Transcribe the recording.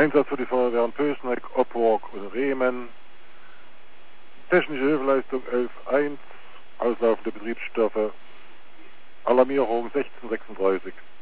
Einsatz für die Feuerwehren Pößneck, Oppurg und Rehmen. Technische Hilfeleistung 11.1, auslaufende Betriebsstoffe, Alarmierung 1636.